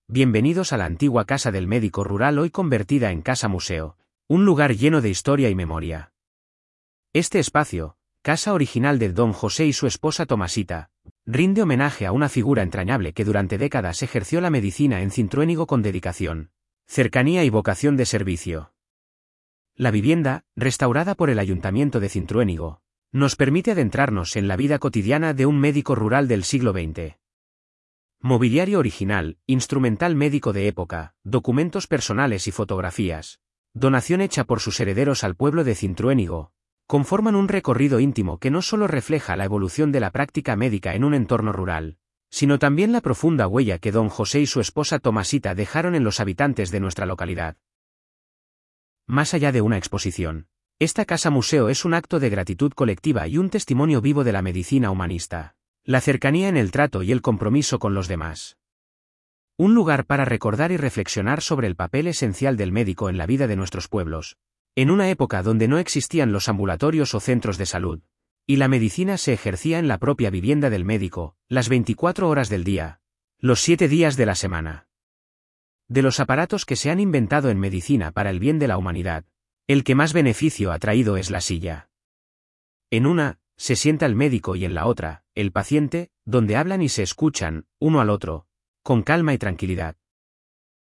Bienvenidos a la antigua casa del médico rural, hoy convertida en casa museo, un lugar lleno de historia y memoria. Este espacio, casa original de don José y su esposa Tomasita, rinde homenaje a una figura entrañable que durante décadas ejerció la medicina en Cintruénigo con dedicación, cercanía y vocación de servicio. La vivienda, restaurada por el Ayuntamiento de Cintruénigo, nos permite adentrarnos en la vida cotidiana de un médico rural del siglo XX. Mobiliario original, instrumental médico de época, documentos personales y fotografías, donación hecha por sus herederos al pueblo de Cintruénigo, conforman un recorrido íntimo que no solo refleja la evolución de la práctica médica en un entorno rural, sino también la profunda huella que don José y su esposa Tomasita dejaron en los habitantes de nuestra localidad. Más allá de una exposición, esta casa museo es un acto de gratitud colectiva y un testimonio vivo de la medicina humanista, la cercanía en el trato y el compromiso con los demás. Un lugar para recordar y reflexionar sobre el papel esencial del médico en la vida de nuestros pueblos, en una época donde no existían los ambulatorios o centros de salud, y la medicina se ejercía en la propia vivienda del médico, las 24 horas del día, los 7 días de la semana. De los aparatos que se han inventado en medicina para el bien de la humanidad, el que más beneficio ha traído es la silla. En una, se sienta el médico y en la otra, el paciente, donde hablan y se escuchan, uno al otro, con calma y tranquilidad.